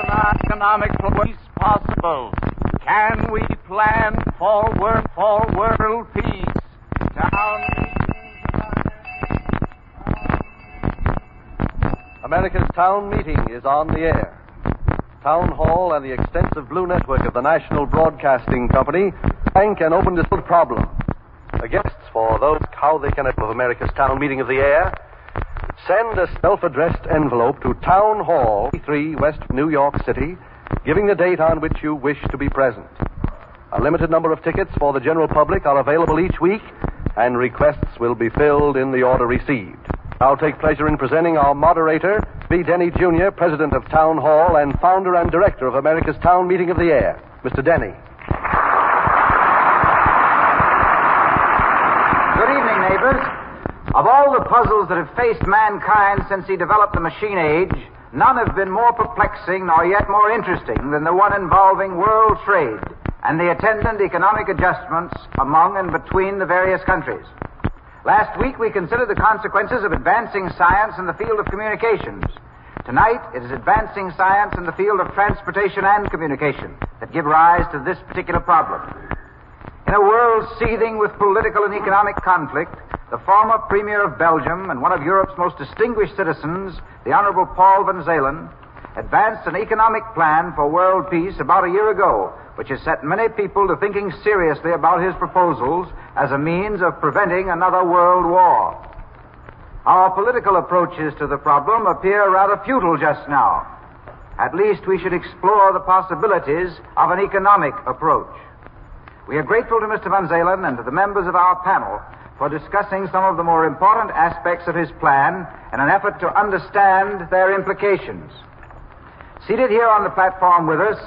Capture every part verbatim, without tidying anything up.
economic peace possible? Can we plan for world, for world peace? Town. America's Town Meeting is on the air. Town Hall and the extensive Blue Network of the National Broadcasting Company thank and open this problem. The guests for those how they can have America's Town Meeting of the air. Send a self-addressed envelope to Town Hall, three West New York City, giving the date on which you wish to be present. A limited number of tickets for the general public are available each week, and requests will be filled in the order received. I'll take pleasure in presenting our moderator, B. Denny Junior, President of Town Hall and founder and director of America's Town Meeting of the Air. Mister Denny. Good evening, neighbors. Of all the puzzles that have faced mankind since he developed the machine age, none have been more perplexing nor yet more interesting than the one involving world trade and the attendant economic adjustments among and between the various countries. Last week we considered the consequences of advancing science in the field of communications. Tonight it is advancing science in the field of transportation and communication that give rise to this particular problem. In a world seething with political and economic conflict, the former Premier of Belgium and one of Europe's most distinguished citizens, the Honorable Paul van Zelen, advanced an economic plan for world peace about a year ago, which has set many people to thinking seriously about his proposals as a means of preventing another world war. Our political approaches to the problem appear rather futile just now. At least we should explore the possibilities of an economic approach. We are grateful to Mister van Zelen and to the members of our panel for discussing some of the more important aspects of his plan in an effort to understand their implications. Seated here on the platform with us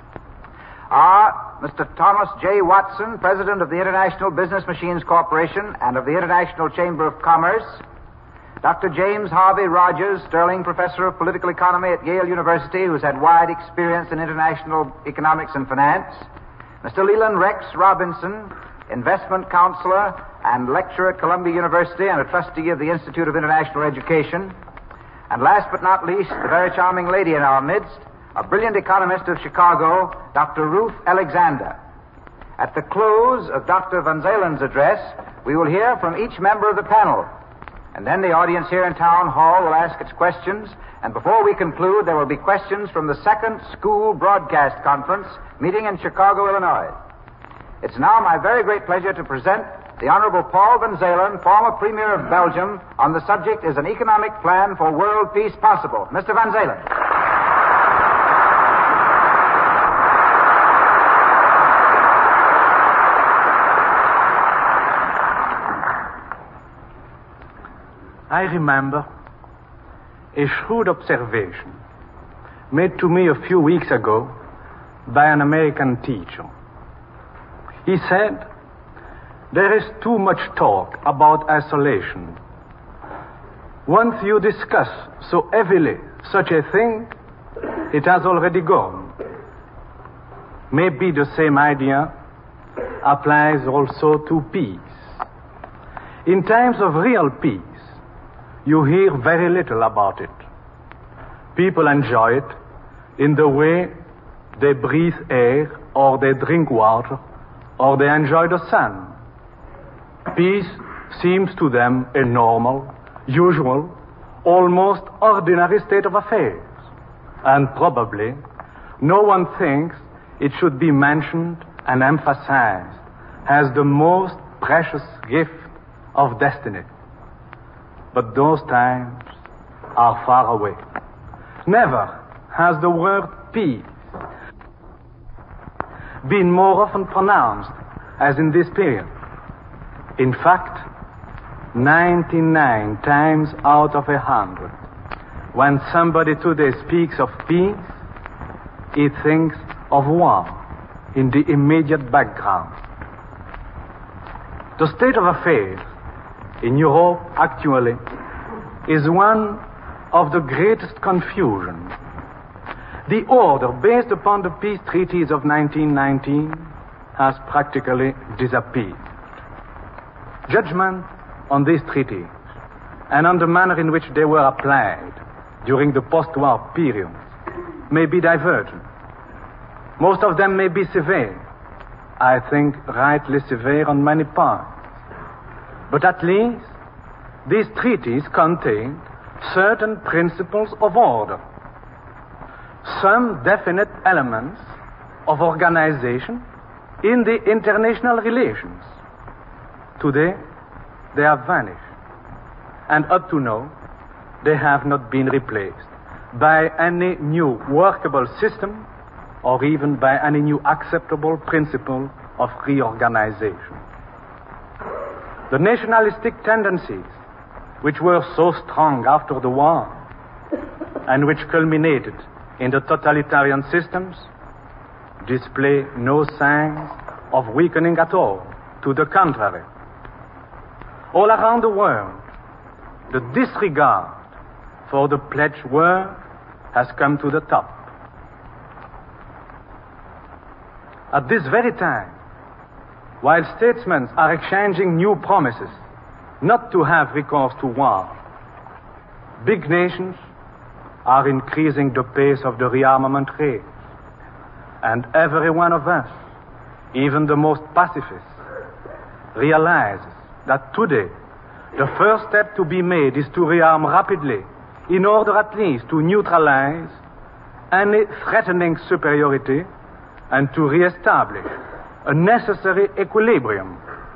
are Mister Thomas J. Watson, President of the International Business Machines Corporation and of the International Chamber of Commerce, Doctor James Harvey Rogers, Sterling Professor of Political Economy at Yale University, who's had wide experience in international economics and finance, Mister Leland Rex Robinson, Investment Counselor and Lecturer at Columbia University and a Trustee of the Institute of International Education, and last but not least, the very charming lady in our midst, a brilliant economist of Chicago, Doctor Ruth Alexander. At the close of Doctor van Zelen's address, we will hear from each member of the panel, and then the audience here in Town Hall will ask its questions, and before we conclude, there will be questions from the Second School Broadcast Conference meeting in Chicago, Illinois. It's now my very great pleasure to present the Honorable Paul van Zelen, former Premier of Belgium, on the subject, Is an Economic Plan for World Peace Possible? Mister van Zelen. I remember a shrewd observation made to me a few weeks ago by an American teacher. He said, there is too much talk about isolation. Once you discuss so heavily such a thing, it has already gone. Maybe the same idea applies also to peace. In times of real peace, you hear very little about it. People enjoy it in the way they breathe air, or they drink water, or they enjoy the sun. Peace seems to them a normal, usual, almost ordinary state of affairs. And probably no one thinks it should be mentioned and emphasized as the most precious gift of destiny. But those times are far away. Never has the word peace been more often pronounced as in this period. In fact, ninety-nine times out of a hundred, when somebody today speaks of peace, he thinks of war in the immediate background. The state of affairs in Europe actually is one of the greatest confusion. The order based upon the peace treaties of nineteen nineteen has practically disappeared. Judgment on these treaties and on the manner in which they were applied during the post-war period may be divergent. Most of them may be severe. I think rightly severe on many parts. But at least these treaties contain certain principles of order, some definite elements of organization in the international relations. Today, they have vanished. And up to now, they have not been replaced by any new workable system or even by any new acceptable principle of reorganization. The nationalistic tendencies, which were so strong after the war and which culminated in the totalitarian systems, display no signs of weakening at all. To the contrary. All around the world, the disregard for the pledged word has come to the top. At this very time, while statesmen are exchanging new promises not to have recourse to war, big nations are increasing the pace of the rearmament race. And every one of us, even the most pacifists, realizes that today the first step to be made is to rearm rapidly in order at least to neutralize any threatening superiority and to re-establish a necessary equilibrium.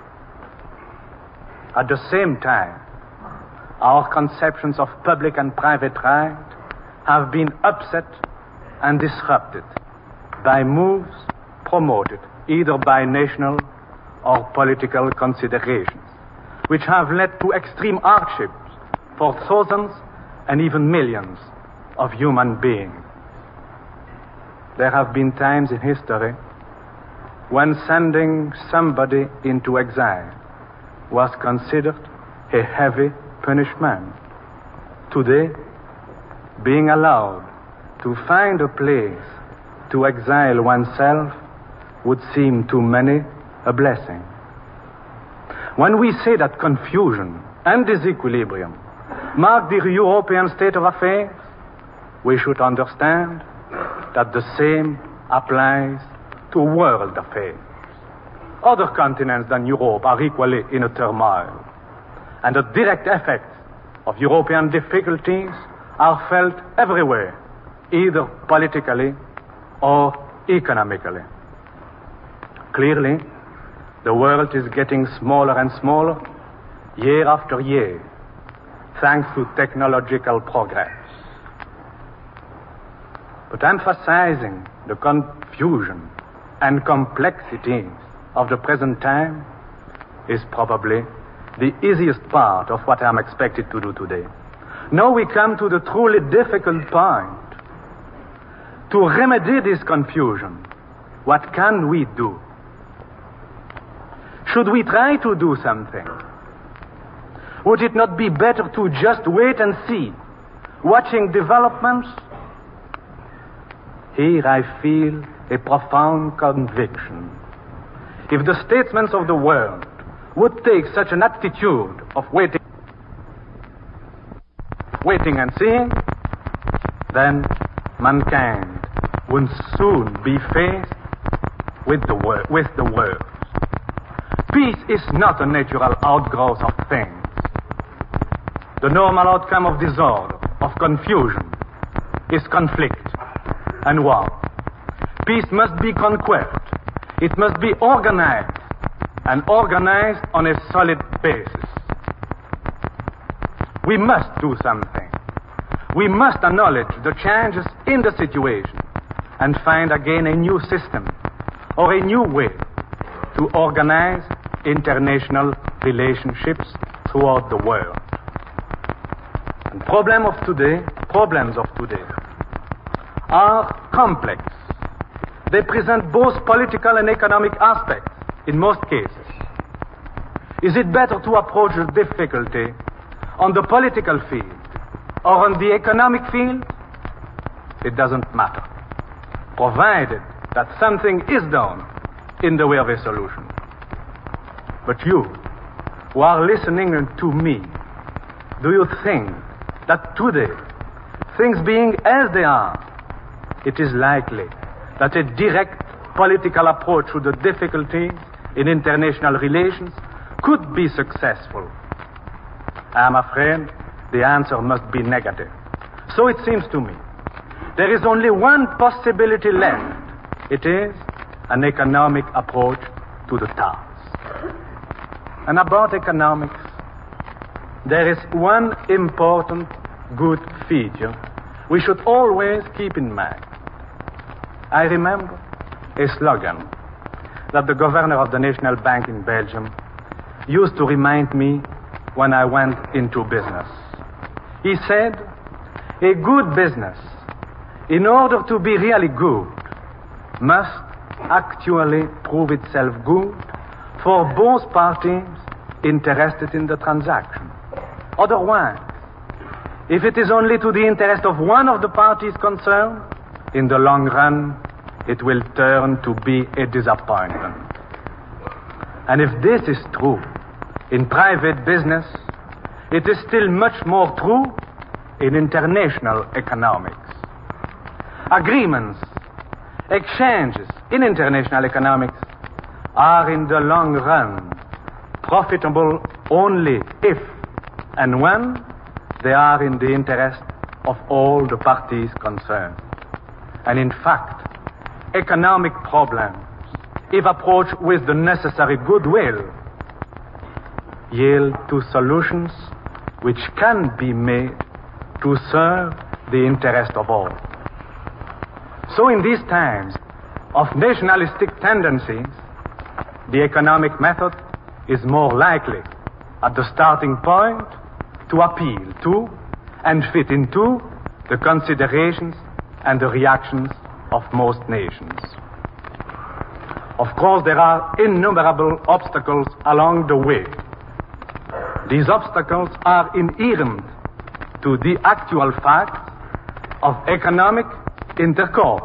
At the same time, our conceptions of public and private right have been upset and disrupted by moves promoted either by national or political considerations, which have led to extreme hardships for thousands and even millions of human beings. There have been times in history when sending somebody into exile was considered a heavy punishment. Today, being allowed to find a place to exile oneself would seem to many a blessing. When we say that confusion and disequilibrium mark the European state of affairs, we should understand that the same applies to world affairs. Other continents than Europe are equally in a turmoil, and the direct effects of European difficulties are felt everywhere, either politically or economically. Clearly, the world is getting smaller and smaller year after year, thanks to technological progress. But emphasizing the confusion and complexities of the present time is probably the easiest part of what I'm expected to do today. Now we come to the truly difficult point. To remedy this confusion, what can we do? Should we try to do something? Would it not be better to just wait and see, watching developments? Here I feel a profound conviction. If the statesmen of the world would take such an attitude of waiting, waiting and seeing, then mankind would soon be faced with the, wor- with the words. Peace is not a natural outgrowth of things. The normal outcome of disorder, of confusion, is conflict and war. Peace must be conquered. It must be organized, and organized on a solid basis. We must do something. We must acknowledge the changes in the situation and find again a new system or a new way to organize international relationships throughout the world. And problem of today, problems of today are complex. They present both political and economic aspects in most cases. Is it better to approach the difficulty on the political field or on the economic field? It doesn't matter, provided that something is done in the way of a solution. But you, who are listening to me, do you think that today, things being as they are, it is likely that a direct political approach to the difficulties in international relations could be successful. I am afraid the answer must be negative. So it seems to me. There is only one possibility left. It is an economic approach to the task. And about economics, there is one important good feature we should always keep in mind. I remember a slogan that the governor of the National Bank in Belgium used to remind me when I went into business. He said, a good business, in order to be really good, must actually prove itself good for both parties interested in the transaction. Otherwise, if it is only to the interest of one of the parties concerned, in the long run, it will turn to be a disappointment. And if this is true in private business, it is still much more true in international economics. Agreements, exchanges in international economics are in the long run profitable only if and when they are in the interest of all the parties concerned. And in fact, economic problems, if approached with the necessary goodwill, yield to solutions which can be made to serve the interest of all. So in these times of nationalistic tendencies, the economic method is more likely at the starting point to appeal to and fit into the considerations and the reactions of most nations. Of course, there are innumerable obstacles along the way. These obstacles are inherent to the actual fact of economic intercourse.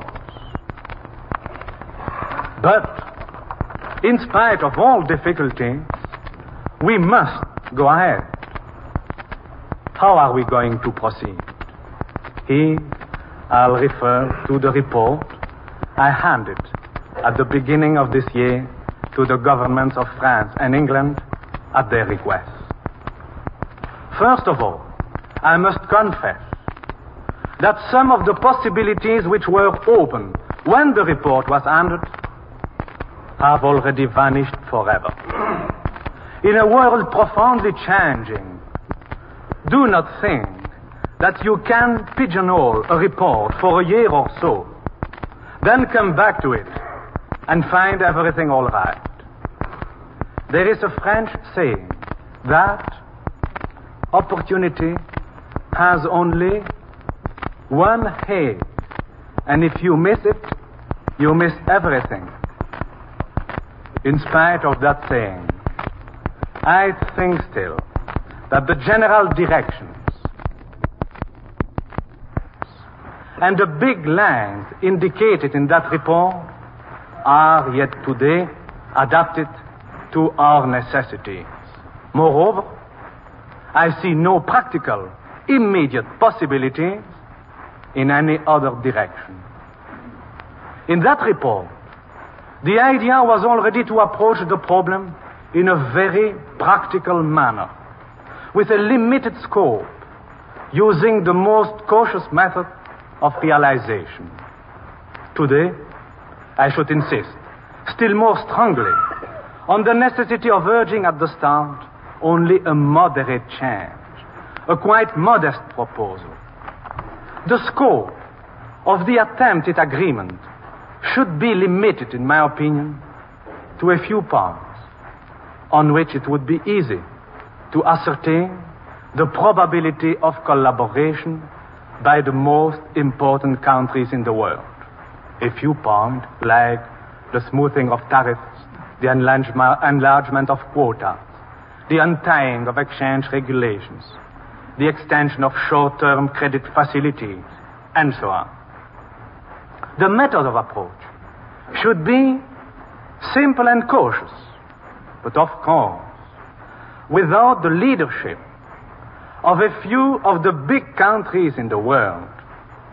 But, in spite of all difficulties, we must go ahead. How are we going to proceed? Here, I'll refer to the report I handed at the beginning of this year to the governments of France and England at their request. First of all, I must confess that some of the possibilities which were open when the report was handed have already vanished forever. In a world profoundly changing, do not think that you can pigeonhole a report for a year or so, then come back to it and find everything all right. There is a French saying that opportunity has only one head, and if you miss it, you miss everything. In spite of that saying, I think still that the general directions and the big lines indicated in that report are yet today adapted to our necessities. Moreover, I see no practical, immediate possibilities in any other direction. In that report, the idea was already to approach the problem in a very practical manner, with a limited scope, using the most cautious method of realization. Today, I should insist, still more strongly, on the necessity of urging at the start only a moderate change, a quite modest proposal. The scope of the attempted agreement should be limited, in my opinion, to a few points on which it would be easy to ascertain the probability of collaboration by the most important countries in the world. A few points like the smoothing of tariffs, the enlargement of quotas, the untying of exchange regulations, the extension of short-term credit facilities, and so on. The method of approach should be simple and cautious, but of course, without the leadership of a few of the big countries in the world,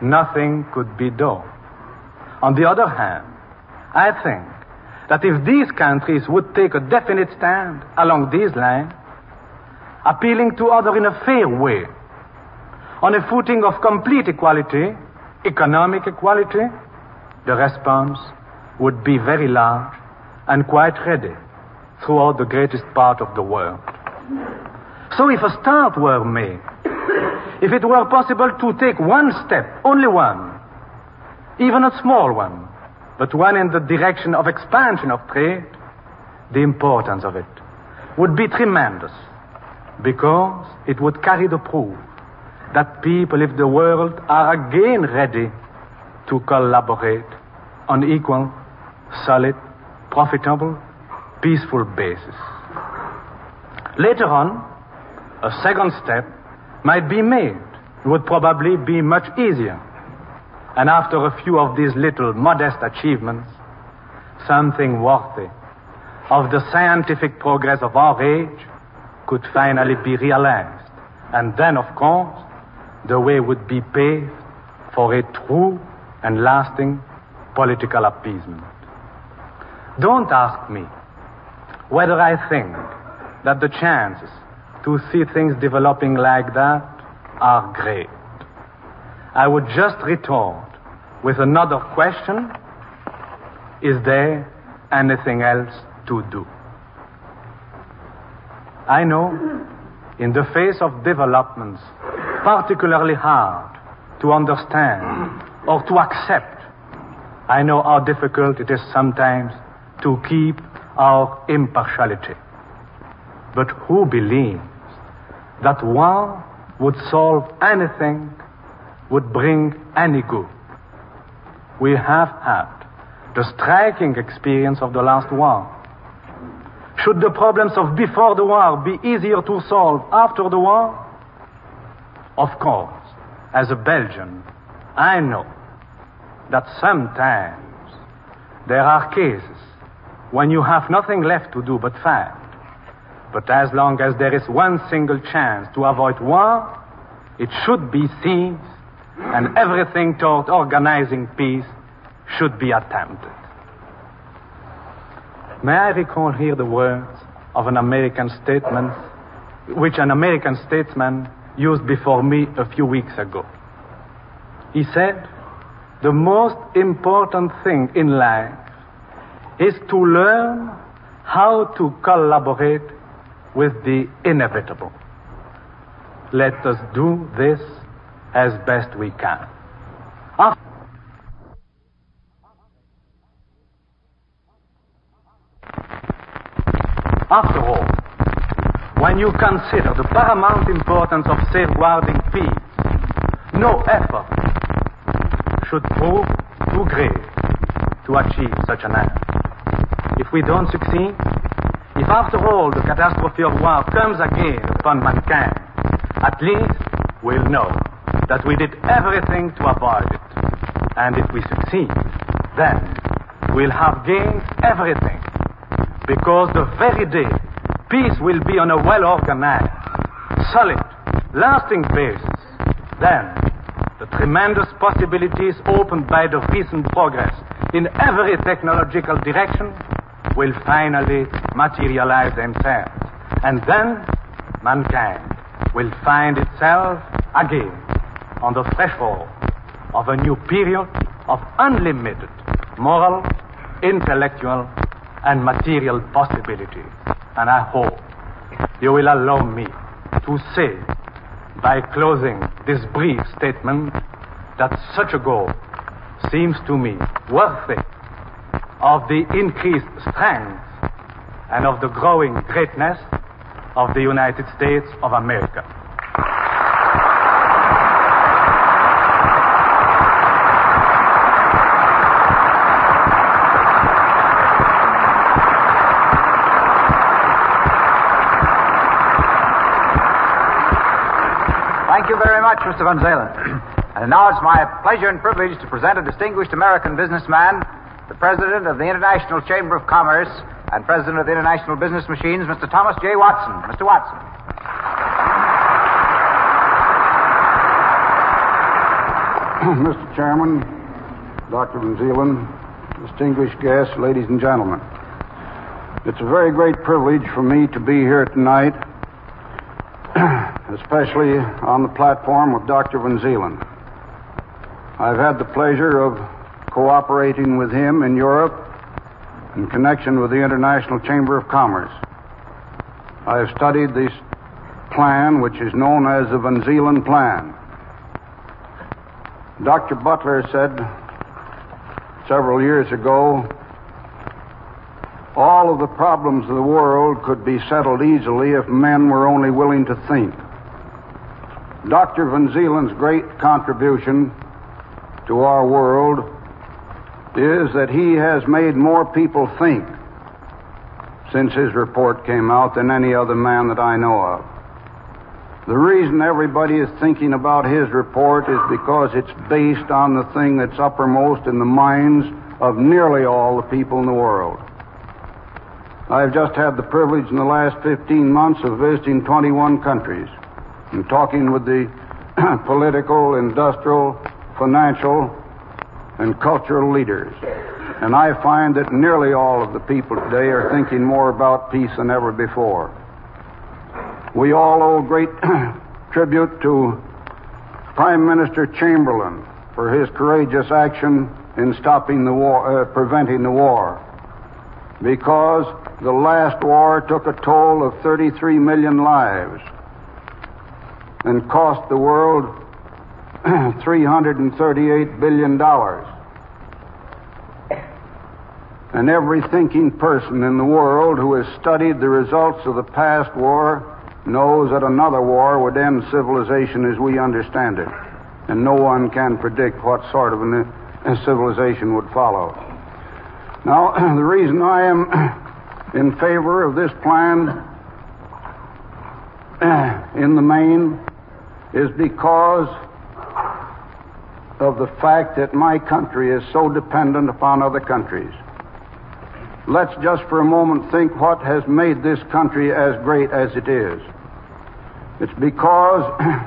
nothing could be done. On the other hand, I think that if these countries would take a definite stand along these lines, appealing to others in a fair way, on a footing of complete equality, economic equality, the response would be very large and quite ready throughout the greatest part of the world. So if a start were made, if it were possible to take one step, only one, even a small one, but one in the direction of expansion of trade, the importance of it would be tremendous, because it would carry the proof that people of the world are again ready to collaborate on equal, solid, profitable, peaceful basis. Later on, a second step might be made. It would probably be much easier. And after a few of these little modest achievements, something worthy of the scientific progress of our age could finally be realized. And then, of course, the way would be paved for a true and lasting political appeasement. Don't ask me whether I think that the chances to see things developing like that are great. I would just retort with another question: is there anything else to do? I know, in the face of developments particularly hard to understand or to accept, I know how difficult it is sometimes to keep our impartiality. But who believes that war would solve anything, would bring any good? We have had the striking experience of the last war. Should the problems of before the war be easier to solve after the war? Of course, as a Belgian, I know that sometimes there are cases when you have nothing left to do but fight. But as long as there is one single chance to avoid war, it should be seized, and everything toward organizing peace should be attempted. May I recall here the words of an American statement, which an American statesman used before me a few weeks ago. He said, "The most important thing in life is to learn how to collaborate with the inevitable. Let us do this as best we can." After all, when you consider the paramount importance of safeguarding peace, no effort should prove too great to achieve such an end. If we don't succeed, if after all the catastrophe of war comes again upon mankind, at least we'll know that we did everything to avoid it. And if we succeed, then we'll have gained everything, because the very day peace will be on a well-organized, solid, lasting basis, then the tremendous possibilities opened by the recent progress in every technological direction will finally materialize themselves. And then mankind will find itself again on the threshold of a new period of unlimited moral, intellectual, and material possibilities. And I hope you will allow me to say, by closing this brief statement, that such a goal seems to me worthy of the increased strength and of the growing greatness of the United States of America. Thank you very much, Mister Van Zelen. And now it's my pleasure and privilege to present a distinguished American businessman, the President of the International Chamber of Commerce and President of the International Business Machines, Mister Thomas J. Watson. Mister Watson. Mister Chairman, Doctor Van Zeelen, distinguished guests, ladies and gentlemen. It's a very great privilege for me to be here tonight, especially on the platform with Doctor Van Zeelen. I've had the pleasure of cooperating with him in Europe in connection with the International Chamber of Commerce. I have studied this plan, which is known as the Van Zeelen Plan. Doctor Butler said several years ago, all of the problems of the world could be settled easily if men were only willing to think. Doctor Van Zeelen's great contribution to our world is that he has made more people think since his report came out than any other man that I know of. The reason everybody is thinking about his report is because it's based on the thing that's uppermost in the minds of nearly all the people in the world. I've just had the privilege in the last fifteen months of visiting twenty-one countries and talking with the political, industrial, financial, and cultural leaders. And I find that nearly all of the people today are thinking more about peace than ever before. We all owe great tribute to Prime Minister Chamberlain for his courageous action in stopping the war, uh, preventing the war, because the last war took a toll of thirty-three million lives and cost the world three hundred thirty-eight billion dollars. And every thinking person in the world who has studied the results of the past war knows that another war would end civilization as we understand it. And no one can predict what sort of an, a civilization would follow. Now, the reason I am in favor of this plan in the main is because of the fact that my country is so dependent upon other countries. Let's just for a moment think what has made this country as great as it is. It's because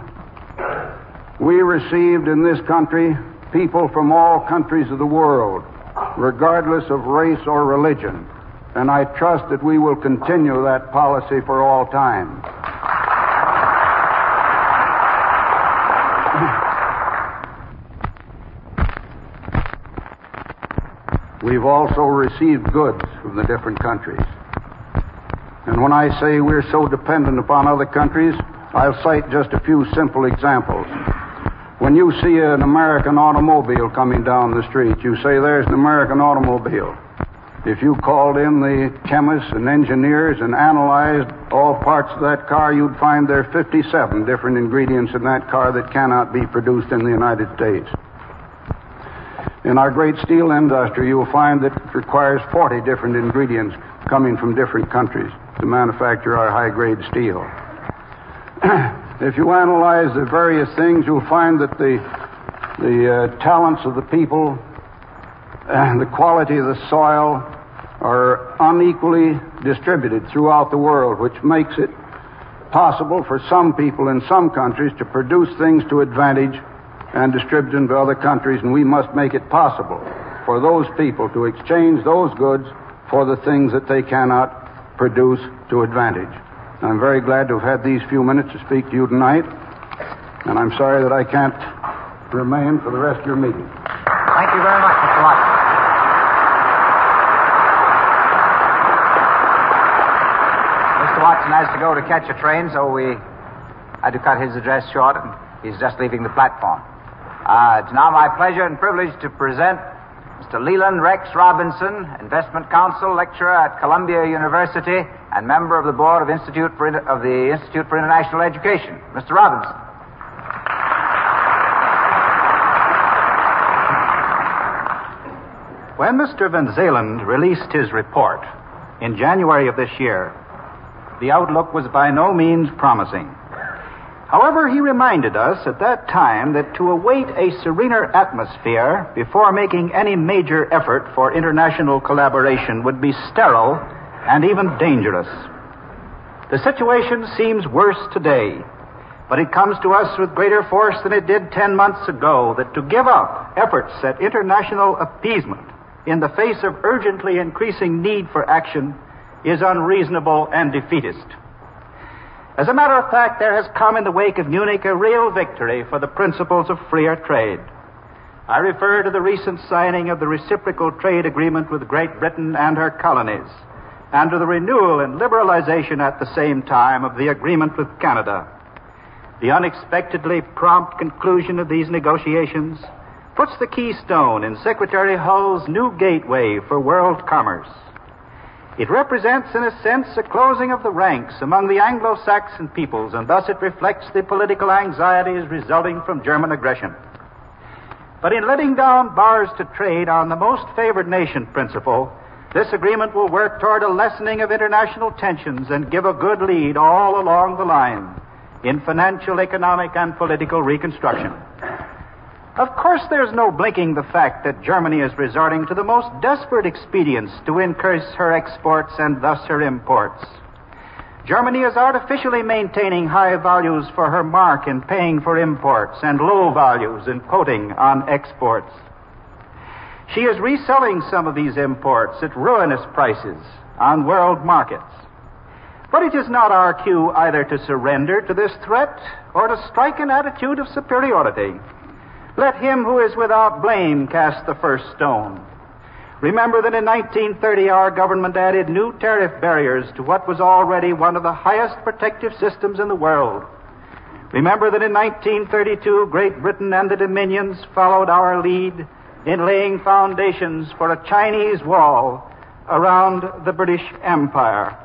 we received in this country people from all countries of the world, regardless of race or religion. And I trust that we will continue that policy for all time. We've also received goods from the different countries. And when I say we're so dependent upon other countries, I'll cite just a few simple examples. When you see an American automobile coming down the street, you say, there's an American automobile. If you called in the chemists and engineers and analyzed all parts of that car, you'd find there are fifty-seven different ingredients in that car that cannot be produced in the United States. In our great steel industry, you'll find that it requires forty different ingredients coming from different countries to manufacture our high-grade steel. If you analyze the various things, you'll find that the, the uh, talents of the people and the quality of the soil are unequally distributed throughout the world, which makes it possible for some people in some countries to produce things to advantage and distribute them to other countries, and we must make it possible for those people to exchange those goods for the things that they cannot produce to advantage. I'm very glad to have had these few minutes to speak to you tonight, and I'm sorry that I can't remain for the rest of your meeting. Thank you very much, Mister Watson. Mister Watson has to go to catch a train, so we had to cut his address short, and he's just leaving the platform. Uh, it's now my pleasure and privilege to present Mister Leland Rex Robinson, Investment Counsel, lecturer at Columbia University, and member of the board of, Institute for, of the Institute for International Education. Mister Robinson. When Mister Van Zeelen released his report in January of this year, the outlook was by no means promising. However, he reminded us at that time that to await a serener atmosphere before making any major effort for international collaboration would be sterile and even dangerous. The situation seems worse today, But it comes to us with greater force than it did ten months ago that to give up efforts at international appeasement in the face of urgently increasing need for action is unreasonable and defeatist. As a matter of fact, there has come in the wake of Munich a real victory for the principles of freer trade. I refer to the recent signing of the reciprocal trade agreement with Great Britain and her colonies, and to the renewal and liberalization at the same time of the agreement with Canada. The unexpectedly prompt conclusion of these negotiations puts the keystone in Secretary Hull's new gateway for world commerce. It represents, in a sense, a closing of the ranks among the Anglo-Saxon peoples, and thus it reflects the political anxieties resulting from German aggression. But in letting down bars to trade on the most favored nation principle, this agreement will work toward a lessening of international tensions and give a good lead all along the line in financial, economic, and political reconstruction. Of course, there's no blinking the fact that Germany is resorting to the most desperate expedients to increase her exports and thus her imports. Germany is artificially maintaining high values for her mark in paying for imports and low values in quoting on exports. She is reselling some of these imports at ruinous prices on world markets. But it is not our cue either to surrender to this threat or to strike an attitude of superiority. Let him who is without blame cast the first stone. Remember that in nineteen thirty our government added new tariff barriers to what was already one of the highest protective systems in the world. Remember that in nineteen thirty-two Great Britain and the Dominions followed our lead in laying foundations for a Chinese wall around the British Empire.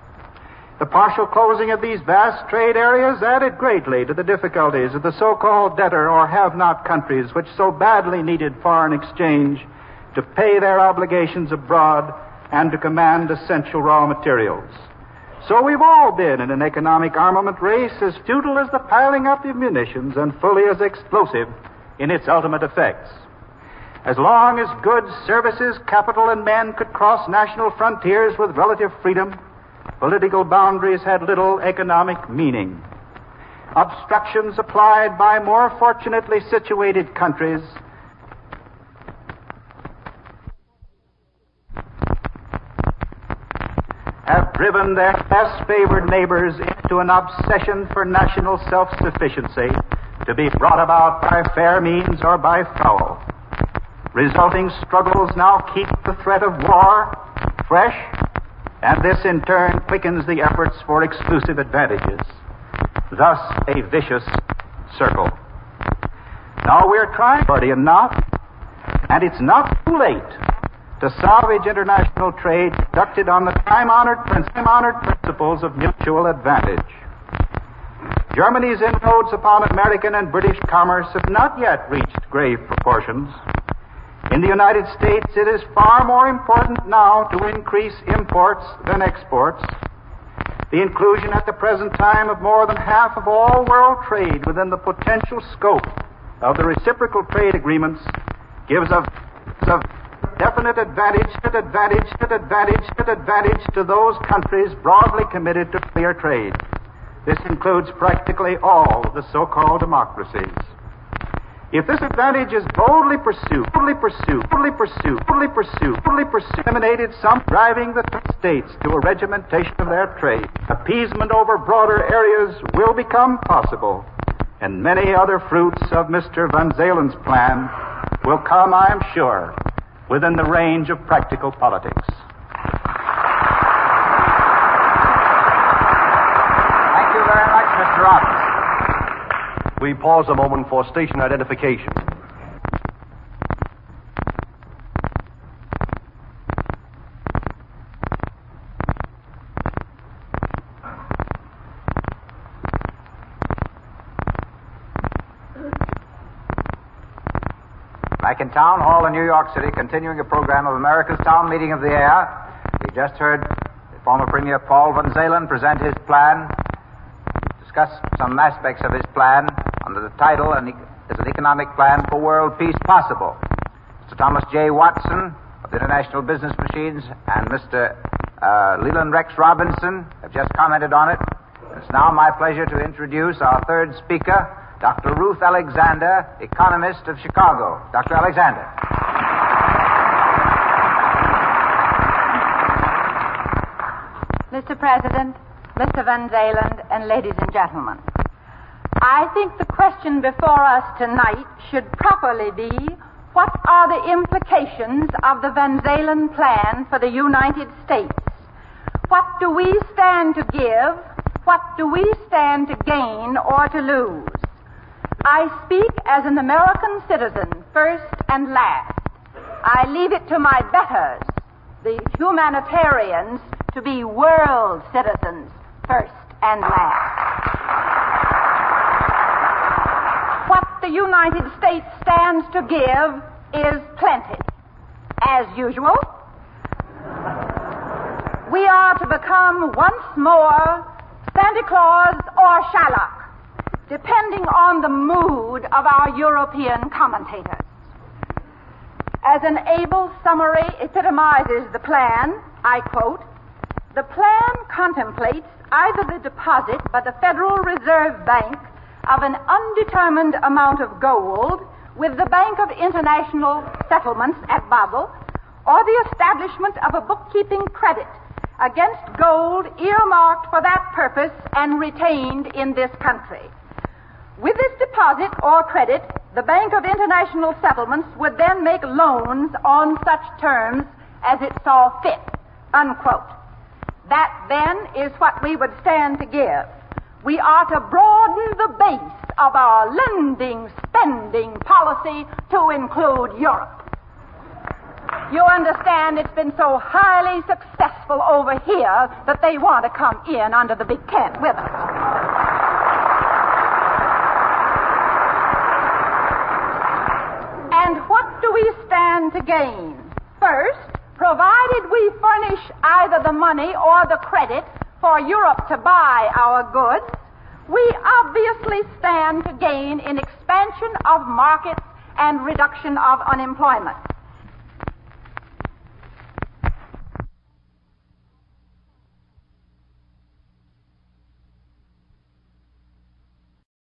The partial closing of these vast trade areas added greatly to the difficulties of the so-called debtor or have-not countries which so badly needed foreign exchange to pay their obligations abroad and to command essential raw materials. So we've all been in an economic armament race as futile as the piling up of munitions and fully as explosive in its ultimate effects. As long as goods, services, capital, and men could cross national frontiers with relative freedom, political boundaries had little economic meaning. Obstructions applied by more fortunately situated countries have driven their best favored neighbors into an obsession for national self-sufficiency to be brought about by fair means or by foul. Resulting struggles now keep the threat of war fresh, and this in turn quickens the efforts for exclusive advantages. Thus, a vicious circle. Now we're trying already enough, and it's not too late to salvage international trade conducted on the time-honored, time-honored principles of mutual advantage. Germany's inroads upon American and British commerce have not yet reached grave proportions. In the United States, it is far more important now to increase imports than exports. The inclusion at the present time of more than half of all world trade within the potential scope of the reciprocal trade agreements gives a, a definite advantage, advantage, advantage, advantage to those countries broadly committed to fair trade. This includes practically all of the so-called democracies. If this advantage is boldly pursued, boldly pursued, boldly pursued, boldly pursued, boldly pursued, eliminated some driving the states to a regimentation of their trade, appeasement over broader areas will become possible, and many other fruits of Mister Van Zelen's plan will come, I am sure, within the range of practical politics. Thank you very much, Mister Robinson. We pause a moment for station identification. Back in Town Hall in New York City, continuing a program of America's Town Meeting of the Air. We just heard the former Premier Paul Van Zelen present his plan, discuss some aspects of his plan under the title, and is an economic plan for world peace possible. Mister Thomas J. Watson of the International Business Machines and Mister Uh, Leland Rex Robinson have just commented on it. It's now my pleasure to introduce our third speaker, Doctor Ruth Alexander, economist of Chicago. Doctor Alexander. Mister President, Mister Van Zeeland, and ladies and gentlemen, I think the question before us tonight should properly be, what are the implications of the Van Zeeland plan for the United States? What do we stand to give? What do we stand to gain or to lose? I speak as an American citizen, first and last. I leave it to my betters, the humanitarians, to be world citizens, first and last. What the United States stands to give is plenty. As usual, we are to become once more Santa Claus or Shylock, depending on the mood of our European commentators. As an able summary epitomizes the plan, I quote, "The plan contemplates either the deposit by the Federal Reserve Bank of an undetermined amount of gold with the Bank of International Settlements at Basel, or the establishment of a bookkeeping credit against gold earmarked for that purpose and retained in this country. With this deposit or credit, the Bank of International Settlements would then make loans on such terms as it saw fit," unquote. That, then, is what we would stand to give. We are to broaden the base of our lending-spending policy to include Europe. You understand it's been so highly successful over here that they want to come in under the big tent with us. And what do we stand to gain? First, provided we furnish either the money or the credit for Europe to buy our goods, we obviously stand to gain in expansion of markets and reduction of unemployment.